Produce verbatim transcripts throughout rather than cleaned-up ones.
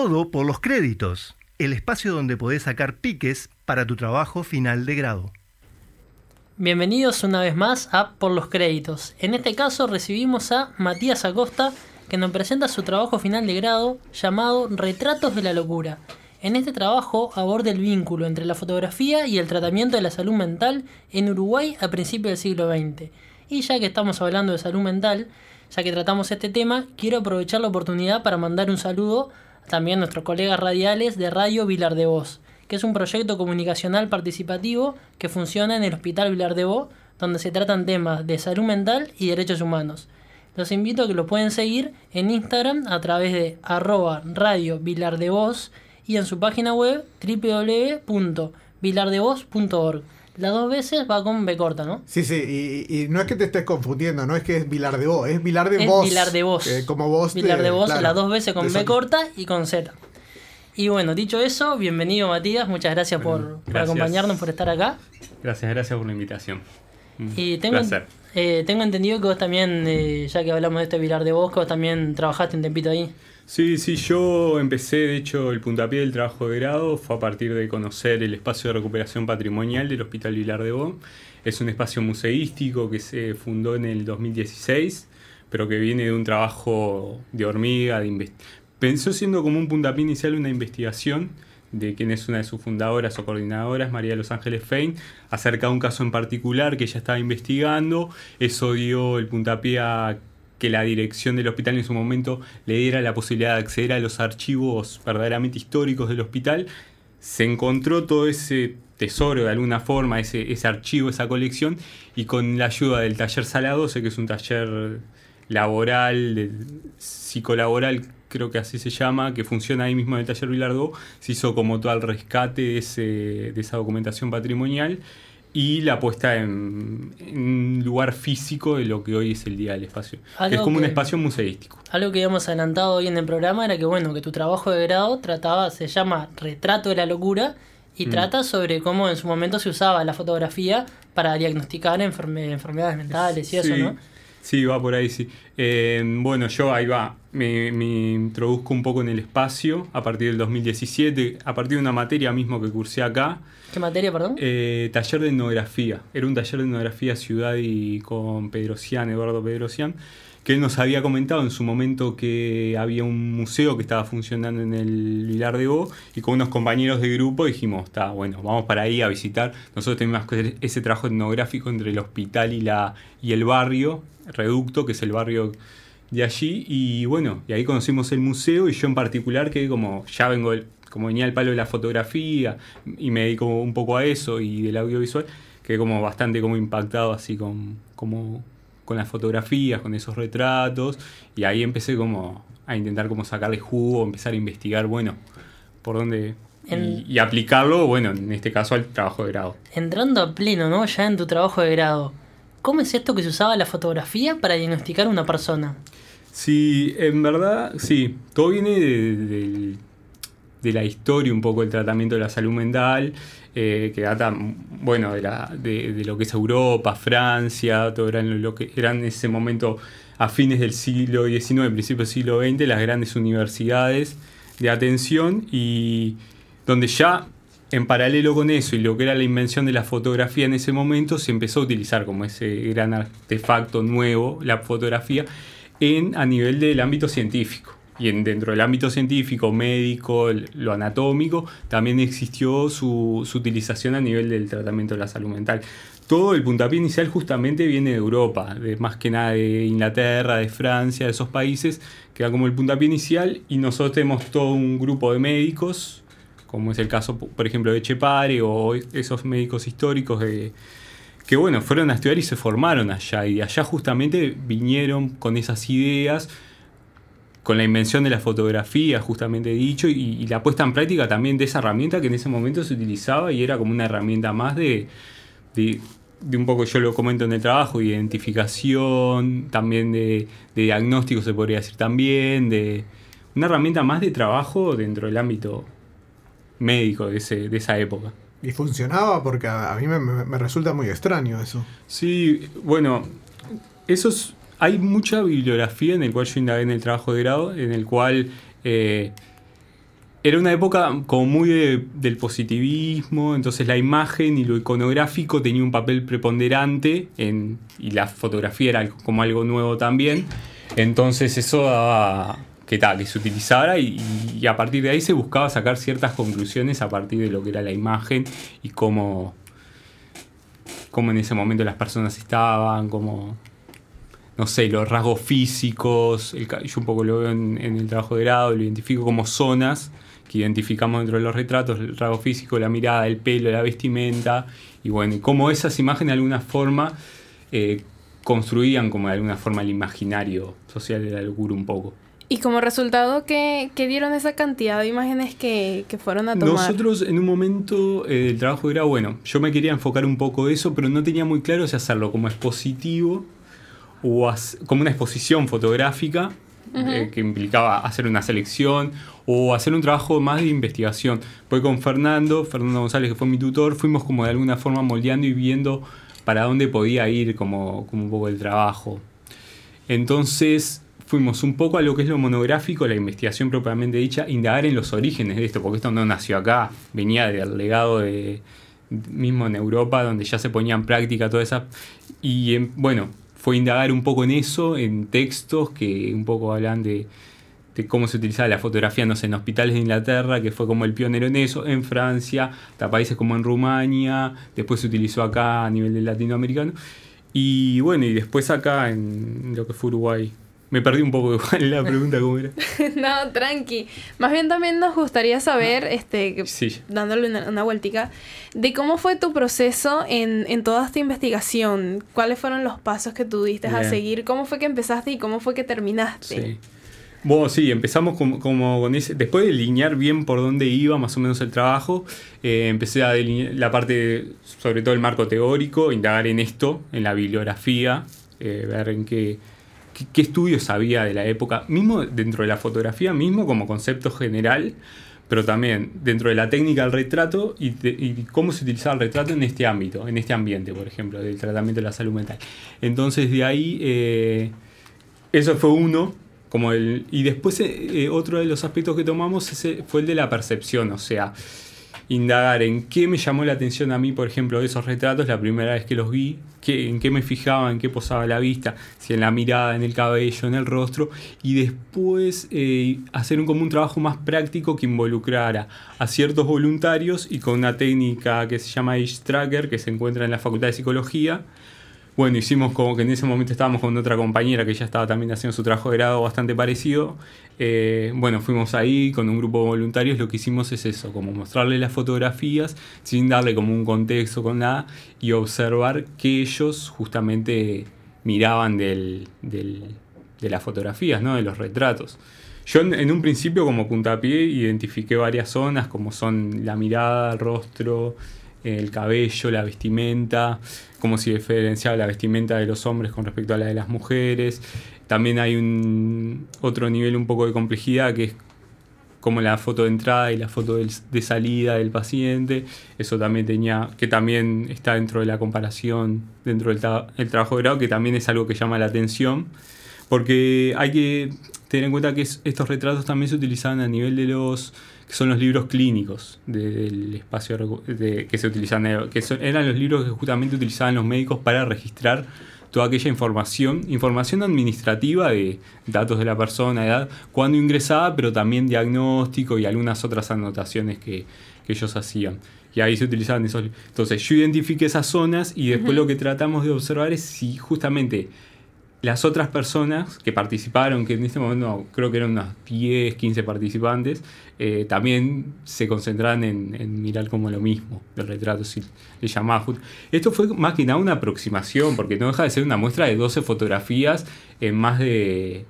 Todo por los créditos, el espacio donde podés sacar piques para tu trabajo final de grado. Bienvenidos una vez más a Por los Créditos. En este caso recibimos a Matías Acosta, que nos presenta su trabajo final de grado llamado Retratos de la Locura. En este trabajo aborda el vínculo entre la fotografía y el tratamiento de la salud mental en Uruguay a principios del siglo veinte. Y ya que estamos hablando de salud mental, ya que tratamos este tema, quiero aprovechar la oportunidad para mandar un saludo también a nuestros colegas radiales de Radio Vilar de Voz, que es un proyecto comunicacional participativo que funciona en el Hospital Vilar de Voz, donde se tratan temas de salud mental y derechos humanos. Los invito a que lo pueden seguir en Instagram a través de arroba Radio Vilar de Voz y en su página web doble u doble u doble u punto vilar de voz punto org. Las dos veces va con B corta, ¿no? Sí, sí, y, y no es que te estés confundiendo, no es que es Vilar de Voz, es Vilar de es Voz. Vilar de Voz. Eh, como voz Vilar de, de Voz, claro, las dos veces con B eso. corta y con Z. Y bueno, dicho eso, bienvenido Matías, muchas gracias bueno, por, gracias. por acompañarnos, por estar acá. Gracias, gracias por la invitación. Y tengo, eh, tengo entendido que vos también, eh, ya que hablamos de este Vilar de Voz, que vos también trabajaste un tempito ahí. Sí, sí, yo empecé, de hecho, el puntapié del trabajo de grado fue a partir de conocer el espacio de recuperación patrimonial del Hospital Vilar de Voz. Es un espacio museístico que se fundó en el dos mil dieciséis, pero que viene de un trabajo de hormiga, de invest- pensó siendo como un puntapié inicial una investigación de quien es una de sus fundadoras o coordinadoras, María de los Ángeles Fein, acerca de un caso en particular que ella estaba investigando. Eso dio el puntapié a que la dirección del hospital en su momento le diera la posibilidad de acceder a los archivos verdaderamente históricos del hospital. Se encontró todo ese tesoro de alguna forma, ese, ese archivo, esa colección, y con la ayuda del taller Sala doce, que es un taller laboral, de, psicolaboral, creo que así se llama, que funciona ahí mismo en el taller Vilar de Voz, se hizo como todo el rescate de, ese, de esa documentación patrimonial y la puesta en, en lugar físico de lo que hoy es el Día del Espacio. Es como que, un espacio museístico. Algo que habíamos adelantado hoy en el programa era que bueno, que tu trabajo de grado trataba, se llama Retrato de la Locura, y mm. trata sobre cómo en su momento se usaba la fotografía para diagnosticar enferme, enfermedades mentales y eso, sí. ¿no? Sí, va por ahí, sí. Eh, bueno, yo ahí va, me, me introduzco un poco en el espacio a partir del dos mil diecisiete, a partir de una materia mismo que cursé acá. ¿Qué materia, perdón? Eh, taller de etnografía. Era un taller de etnografía ciudad y con Pedrosian, Eduardo Pedrosian, que él nos había comentado en su momento que había un museo que estaba funcionando en el Vilar de Voz, y con unos compañeros de grupo dijimos, está bueno, vamos para ahí a visitar. Nosotros tenemos que hacer ese trabajo etnográfico entre el hospital y, la, y el barrio, Reducto, que es el barrio de allí, y bueno, y ahí conocimos el museo, y yo en particular que como ya vengo, como venía el palo de la fotografía, y me dedico un poco a eso, y del audiovisual, quedé como bastante como impactado así con, como, con las fotografías, con esos retratos, y ahí empecé como a intentar como sacarle jugo, empezar a investigar, bueno, por dónde... En, y, y aplicarlo, bueno, en este caso al trabajo de grado. Entrando a pleno, ¿no? Ya en tu trabajo de grado, ¿cómo es esto que se usaba la fotografía para diagnosticar a una persona? Sí, en verdad, sí. Todo viene de, de, de la historia un poco del tratamiento de la salud mental, eh, que data, bueno, de, la, de, de lo que es Europa, Francia, todo eran lo que eran en ese momento a fines del siglo diecinueve, principios del siglo veinte, las grandes universidades de atención, y donde ya en paralelo con eso y lo que era la invención de la fotografía en ese momento, se empezó a utilizar como ese gran artefacto nuevo, la fotografía, en, a nivel del ámbito científico. Y en, dentro del ámbito científico, médico, lo anatómico, también existió su, su utilización a nivel del tratamiento de la salud mental. Todo el puntapié inicial justamente viene de Europa, de, más que nada de Inglaterra, de Francia, de esos países, que da como el puntapié inicial, y nosotros tenemos todo un grupo de médicos, como es el caso, por ejemplo, de Etchepare, o esos médicos históricos de, que, bueno, fueron a estudiar y se formaron allá, y allá justamente vinieron con esas ideas, con la invención de la fotografía, justamente dicho, y, y la puesta en práctica también de esa herramienta que en ese momento se utilizaba y era como una herramienta más de, de, de un poco, yo lo comento en el trabajo, de identificación, también de, de diagnóstico se podría decir también, de una herramienta más de trabajo dentro del ámbito médico de, ese, de esa época. ¿Y funcionaba? Porque a, a mí me, me resulta muy extraño eso. Sí, bueno, eso es, hay mucha bibliografía en el cual yo indagué en el trabajo de grado, en el cual eh, era una época como muy de, del positivismo, entonces la imagen y lo iconográfico tenía un papel preponderante en, y la fotografía era como algo nuevo también. Entonces eso daba que, tal, que se utilizara y, y a partir de ahí se buscaba sacar ciertas conclusiones a partir de lo que era la imagen y cómo, cómo en ese momento las personas estaban, cómo, no sé, los rasgos físicos. El, yo un poco lo veo en, en el trabajo de grado, lo identifico como zonas que identificamos dentro de los retratos, el rasgo físico, la mirada, el pelo, la vestimenta, y bueno, y cómo esas imágenes de alguna forma eh, construían como de alguna forma el imaginario social de la locura un poco. Y como resultado, ¿qué, qué dieron esa cantidad de imágenes que, que fueron a tomar? Nosotros en un momento eh, del trabajo era, bueno, yo me quería enfocar un poco de eso, pero no tenía muy claro si hacerlo como expositivo o as- como una exposición fotográfica, uh-huh. eh, que implicaba hacer una selección o hacer un trabajo más de investigación. Pues con Fernando, Fernando González, que fue mi tutor, fuimos como de alguna forma moldeando y viendo para dónde podía ir como, como un poco el trabajo. Entonces fuimos un poco a lo que es lo monográfico, la investigación propiamente dicha, indagar en los orígenes de esto, porque esto no nació acá, venía del legado de, mismo en Europa, donde ya se ponía en práctica toda esa... Y eh, bueno, fue indagar un poco en eso, en textos que un poco hablan de, de cómo se utilizaba la fotografía, no sé, en hospitales de Inglaterra, que fue como el pionero en eso, en Francia, hasta países como en Rumania, después se utilizó acá a nivel de latinoamericano, y bueno, y después acá en lo que fue Uruguay. Me perdí un poco igual la pregunta, ¿cómo era? No, tranqui. Más bien también nos gustaría saber, este, sí. dándole una, una vueltica, de cómo fue tu proceso en, en toda esta investigación. ¿Cuáles fueron los pasos que tú diste a seguir? ¿Cómo fue que empezaste y cómo fue que terminaste? Sí. Bueno, sí, empezamos como, como con ese... Después de delinear bien por dónde iba más o menos el trabajo, eh, empecé a delinear la parte, sobre todo el marco teórico, indagar en esto, en la bibliografía, eh, ver en qué... ¿Qué, qué estudios había de la época? Mismo dentro de la fotografía, mismo como concepto general, pero también dentro de la técnica del retrato y, de, y cómo se utilizaba el retrato en este ámbito, en este ambiente, por ejemplo, del tratamiento de la salud mental. Entonces, de ahí, eh, eso fue uno. Como el, y después, eh, otro de los aspectos que tomamos ese fue el de la percepción, o sea, indagar en qué me llamó la atención a mí, por ejemplo, de esos retratos la primera vez que los vi, qué, en qué me fijaba, en qué posaba la vista, si en la mirada, en el cabello, en el rostro, y después eh, hacer un, como un trabajo más práctico que involucrara a ciertos voluntarios y con una técnica que se llama Age Tracker, que se encuentra en la Facultad de Psicología. Bueno, hicimos como que en ese momento estábamos con otra compañera que ya estaba también haciendo su trabajo de grado bastante parecido. Eh, bueno, fuimos ahí con un grupo de voluntarios. Lo que hicimos es eso, como mostrarle las fotografías sin darle como un contexto con nada y observar que ellos justamente miraban del, del, de las fotografías, ¿no? De los retratos. Yo en, en un principio como puntapié identifiqué varias zonas como son la mirada, el rostro, el cabello, la vestimenta, cómo se diferenciaba la vestimenta de los hombres con respecto a la de las mujeres. También hay un otro nivel un poco de complejidad que es como la foto de entrada y la foto de, de salida del paciente. Eso también tenía, que también está dentro de la comparación, dentro del tra- el trabajo de grado, que también es algo que llama la atención, porque hay que tener en cuenta que es, estos retratos también se utilizaban a nivel de los que son los libros clínicos de, del espacio de, que se utilizan, que son, eran los libros que justamente utilizaban los médicos para registrar toda aquella información, información administrativa de datos de la persona, edad, cuándo ingresaba, pero también diagnóstico y algunas otras anotaciones que, que ellos hacían. Y ahí se utilizaban esos. Entonces yo identifiqué esas zonas y después uh-huh. lo que tratamos de observar es si justamente las otras personas que participaron, que en este momento no, creo que eran unas diez, quince participantes, eh, también se concentraban en, en mirar como lo mismo del retrato, si le llamaba. Esto fue más que nada una aproximación, porque no deja de ser una muestra de doce fotografías en más de,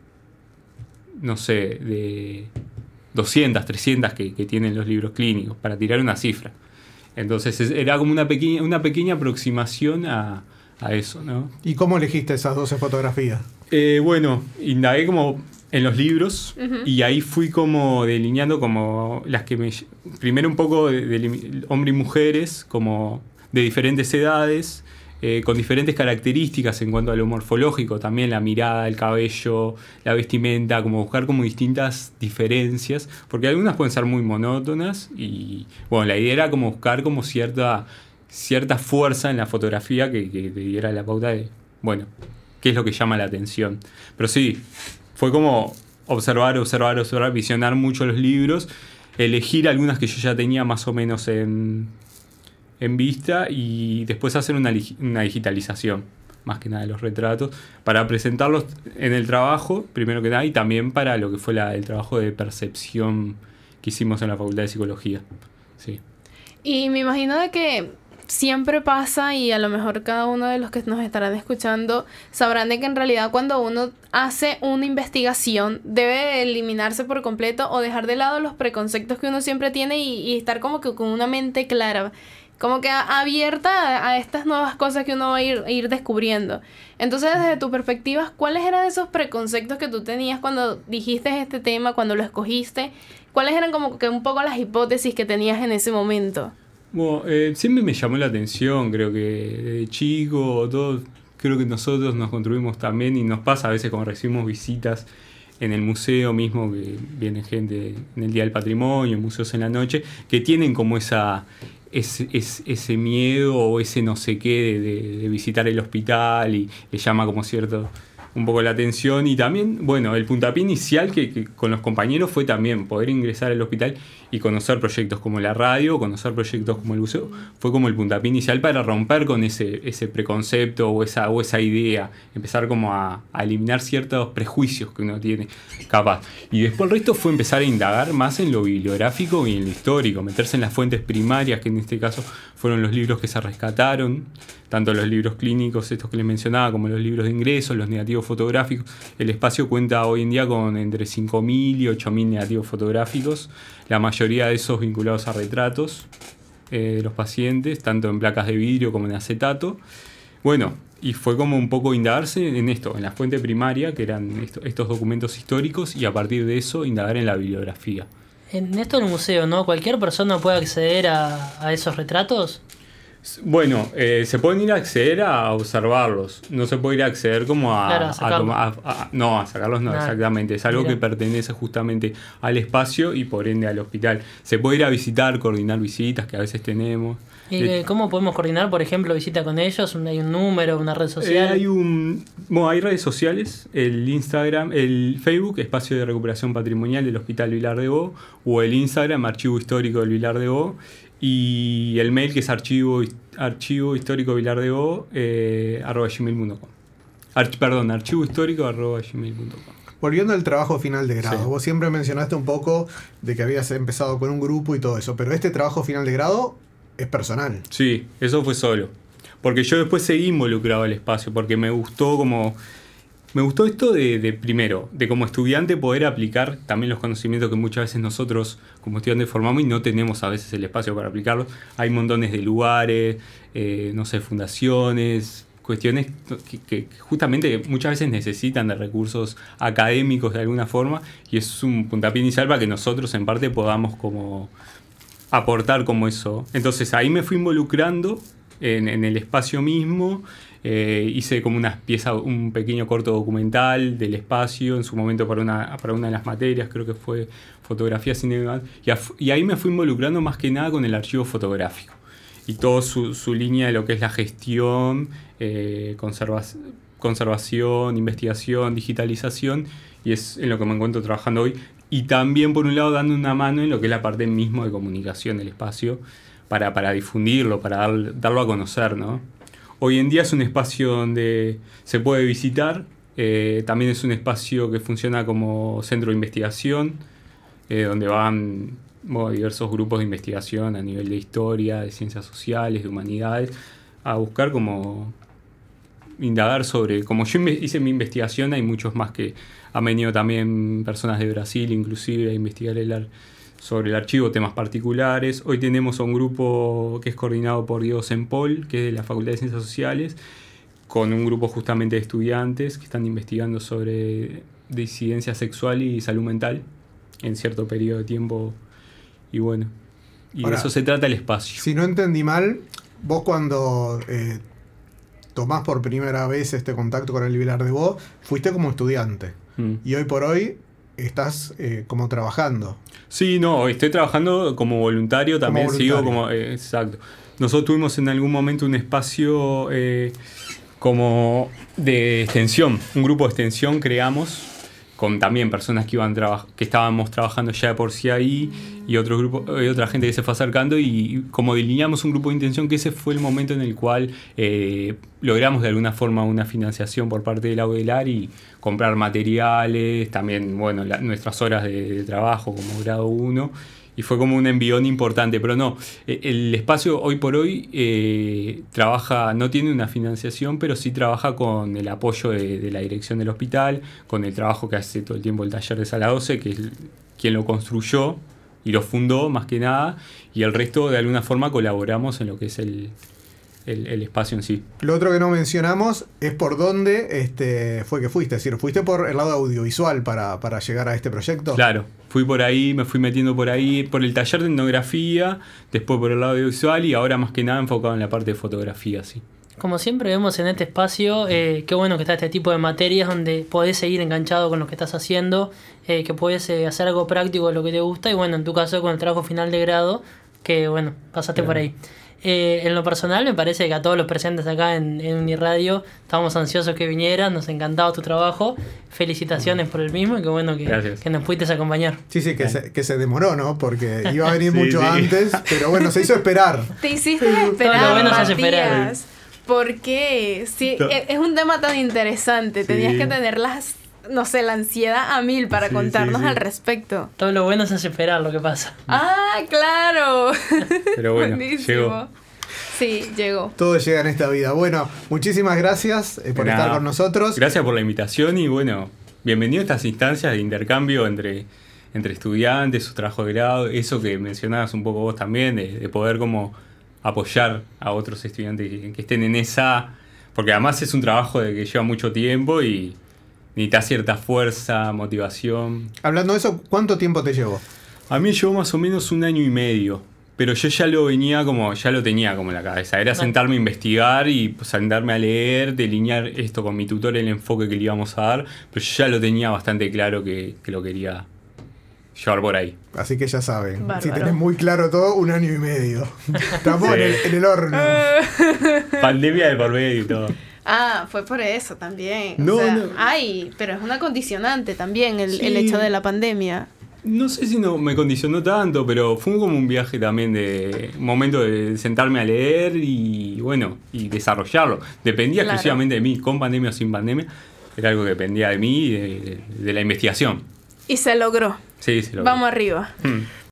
no sé, de doscientas, trescientas que, que tienen los libros clínicos, para tirar una cifra. Entonces era como una pequeña, una pequeña aproximación a... a eso, ¿no? ¿Y cómo elegiste esas doce fotografías? Eh, bueno, indagué como en los libros uh-huh. y ahí fui como delineando como las que me... Primero un poco de, de hombre y mujeres, como de diferentes edades, eh, con diferentes características en cuanto a lo morfológico, también la mirada, el cabello, la vestimenta, como buscar como distintas diferencias, porque algunas pueden ser muy monótonas y bueno, la idea era como buscar como cierta, cierta fuerza en la fotografía que, que te diera la pauta de, bueno, qué es lo que llama la atención. Pero sí, fue como observar, observar, observar, visionar mucho los libros, elegir algunas que yo ya tenía más o menos en, en vista y después hacer una, una digitalización, más que nada de los retratos, para presentarlos en el trabajo, primero que nada, y también para lo que fue la, el trabajo de percepción que hicimos en la Facultad de Psicología. Sí. Y me imagino de que siempre pasa, y a lo mejor cada uno de los que nos estarán escuchando sabrán de que en realidad cuando uno hace una investigación debe eliminarse por completo o dejar de lado los preconceptos que uno siempre tiene y, y estar como que con una mente clara, como que a, abierta a, a estas nuevas cosas que uno va a ir, a ir descubriendo. Entonces, desde tu perspectiva, ¿cuáles eran esos preconceptos que tú tenías cuando dijiste este tema, cuando lo escogiste? ¿Cuáles eran como que un poco las hipótesis que tenías en ese momento? Bueno, eh, siempre me llamó la atención, creo que desde chico, todos, creo que nosotros nos construimos también y nos pasa a veces cuando recibimos visitas en el museo mismo, que viene gente en el Día del Patrimonio, museos en la noche, que tienen como esa, ese, ese, ese miedo o ese no sé qué de, de, de visitar el hospital y le llama como cierto un poco la atención. Y también, bueno, el puntapié inicial que, que con los compañeros fue también poder ingresar al hospital y conocer proyectos como la radio, conocer proyectos como el museo, fue como el puntapié inicial para romper con ese, ese preconcepto o esa, o esa idea, empezar como a, a eliminar ciertos prejuicios que uno tiene capaz. Y después el resto fue empezar a indagar más en lo bibliográfico y en lo histórico, meterse en las fuentes primarias, que en este caso fueron los libros que se rescataron, tanto los libros clínicos, estos que les mencionaba, como los libros de ingreso, los negativos fotográficos. El espacio cuenta hoy en día con entre cinco mil y ocho mil negativos fotográficos, la mayoría de esos vinculados a retratos eh, de los pacientes, tanto en placas de vidrio como en acetato. Bueno, y fue como un poco indagarse en esto, en la fuente primaria, que eran esto, estos documentos históricos, y a partir de eso indagar en la bibliografía. En esto del museo, ¿no? ¿Cualquier persona puede acceder a, a esos retratos? Bueno, eh, se pueden ir a acceder a observarlos, no se puede ir a acceder como a... Claro, a sacarlos. A, a, a, no, a sacarlos no, Nah, exactamente, es algo mira. que pertenece justamente al espacio y por ende al hospital. Se puede ir a visitar, coordinar visitas que a veces tenemos. ¿Y De- eh, cómo podemos coordinar, por ejemplo, visita con ellos? ¿Un- ¿Hay un número, una red Eh, social? hay un, bueno, hay redes sociales, el Instagram, el Facebook, Espacio de Recuperación Patrimonial del Hospital Vilar de Bo, o el Instagram, Archivo Histórico del Vilar de Bo, y el mail que es archivo, archivo histórico Vilar de Bo, eh, arroba gmail punto com. Arch, perdón, archivo histórico arroba gmail punto com. Volviendo al trabajo final de grado, Sí. vos siempre mencionaste un poco de que habías empezado con un grupo y todo eso, pero este trabajo final de grado es personal. Sí, eso fue solo. Porque yo después seguí involucrado al espacio, porque me gustó como... Me gustó esto de, de, primero, de como estudiante poder aplicar también los conocimientos que muchas veces nosotros como estudiantes formamos y no tenemos a veces el espacio para aplicarlos. Hay montones de lugares, eh, no sé, fundaciones, cuestiones que, que justamente muchas veces necesitan de recursos académicos de alguna forma, y es un puntapié inicial para que nosotros en parte podamos como aportar como eso. Entonces ahí me fui involucrando en, en el espacio mismo. Eh, hice como una pieza, un pequeño corto documental del espacio en su momento para una, para una de las materias, creo que fue fotografía cinema, y, a, y ahí me fui involucrando más que nada con el archivo fotográfico y toda su, su línea de lo que es la gestión, eh, conserva, conservación, investigación, digitalización, y es en lo que me encuentro trabajando hoy, y también por un lado dando una mano en lo que es la parte mismo de comunicación del espacio para, para difundirlo, para dar, darlo a conocer, ¿no? Hoy en día es un espacio donde se puede visitar, eh, también es un espacio que funciona como centro de investigación, eh, donde van bueno, diversos grupos de investigación a nivel de historia, de ciencias sociales, de humanidades, a buscar como indagar sobre, como yo inve- hice mi investigación, hay muchos más que han venido también personas de Brasil inclusive a investigar el ar- sobre el archivo, temas particulares. Hoy tenemos a un grupo que es coordinado por Diego Sempol, que es de la Facultad de Ciencias Sociales, con un grupo justamente de estudiantes que están investigando sobre disidencia sexual y salud mental en cierto periodo de tiempo. Y bueno, y Ahora, de eso se trata el espacio. Si no entendí mal, vos cuando eh, tomás por primera vez este contacto con el Vilar de Bo, fuiste como estudiante. Mm. Y hoy por hoy estás eh, como trabajando. Sí, no, estoy trabajando como voluntario también, Como sigo voluntario. como... eh, exacto. Nosotros tuvimos en algún momento un espacio eh, como de extensión, un grupo de extensión creamos con también personas que iban traba- que estábamos trabajando ya de por sí ahí y otro grupo, y otra gente que se fue acercando y como delineamos un grupo de intención, que ese fue el momento en el cual eh, logramos de alguna forma una financiación por parte del AUDELAR y comprar materiales, también bueno la- nuestras horas de, de trabajo como grado uno. Y fue como un envión importante, pero no, eh, el espacio hoy por hoy eh, trabaja, no tiene una financiación, pero sí trabaja con el apoyo de, de la dirección del hospital, con el trabajo que hace todo el tiempo el taller de Sala doce, que es el- quien lo construyó y lo fundó más que nada, y el resto de alguna forma colaboramos en lo que es el, el, el espacio en sí. Lo otro que no mencionamos es por dónde este, fue que fuiste. Es decir, fuiste por el lado audiovisual para, para llegar a este proyecto. Claro, fui por ahí, me fui metiendo por ahí, por el taller de etnografía, después por el lado audiovisual y ahora más que nada enfocado en la parte de fotografía, sí. Como siempre vemos en este espacio, eh, qué bueno que está este tipo de materias donde podés seguir enganchado con lo que estás haciendo, eh, que podés eh, hacer algo práctico de lo que te gusta y bueno, en tu caso con el trabajo final de grado, que bueno, pasaste Claro. por ahí. Eh, en lo personal me parece que a todos los presentes acá en, en Uniradio estábamos ansiosos que vinieras, nos encantaba tu trabajo, felicitaciones por el mismo y qué bueno que, Gracias. que nos pudiste acompañar. Sí, sí, que se, que se demoró, ¿no? Porque iba a venir Sí, mucho sí. antes, pero bueno, se hizo esperar. Te hiciste esperar, Todo lo bueno se hace esperar. Matías. Porque sí, To- e- es un tema tan interesante. Sí. Tenías que tener las, no sé, la ansiedad a mil para Sí, contarnos sí, sí. al respecto. Todo lo bueno se hace esperar lo que pasa. Ah, claro. Pero bueno, Buenísimo. llegó. Sí, llegó. Todo llega en esta vida. Bueno, muchísimas gracias eh, por De estar nada. con nosotros. Gracias por la invitación y bueno, bienvenido a estas instancias de intercambio entre, entre estudiantes, su trabajo de grado, eso que mencionabas un poco vos también, de, de poder como apoyar a otros estudiantes que, que estén en esa, porque además es un trabajo de que lleva mucho tiempo y necesita cierta fuerza, motivación. Hablando de eso, ¿cuánto tiempo te llevó? A mí llevó más o menos un año y medio, pero yo ya lo venía como, ya lo tenía como en la cabeza. Era sentarme a investigar y pues, sentarme a leer, delinear esto con mi tutor, el enfoque que le íbamos a dar, pero yo ya lo tenía bastante claro que, que lo quería llevar por ahí. Así que ya saben, Bárbaro. si tenés muy claro todo, un año y medio. Estamos Sí. en, el, en el horno. Pandemia de por medio y todo. Ah, fue por eso también. No, o sea, no. ay, pero es una condicionante también el, Sí. el hecho de la pandemia. No sé si no me condicionó tanto, pero fue como un viaje también de un momento de sentarme a leer y bueno, y desarrollarlo. Dependía Claro. exclusivamente de mí, con pandemia o sin pandemia. Era algo que dependía de mí y de, de la investigación. Y se logró. Sí, sí, lo Vamos arriba. Hmm.